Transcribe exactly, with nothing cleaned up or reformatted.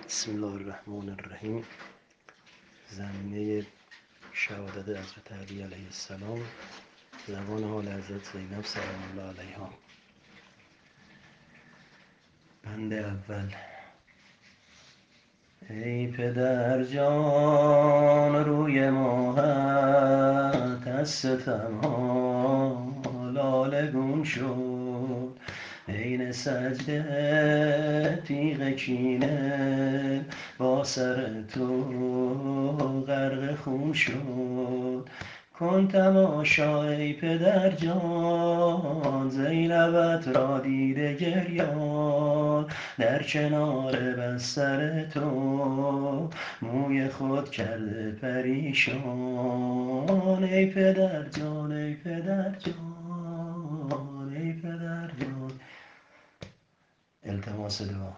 بسم الله الرحمن الرحیم. زمینه شهادت حضرت علی علیه السلام، زبان حال حضرت زینب سلام الله علیها. بند اول. ای پدر جان روی ماهت از ستمها لاله گون شد، عین سجده تیغ کینه با سر تو غرق خون شد. کن تماشا ای پدر جان، زینبت را دیده گریان در کنار بستر تو موی خود کرده پریشان. ای پدر جان ای پدر جان ای پدر جان. التماس دعا.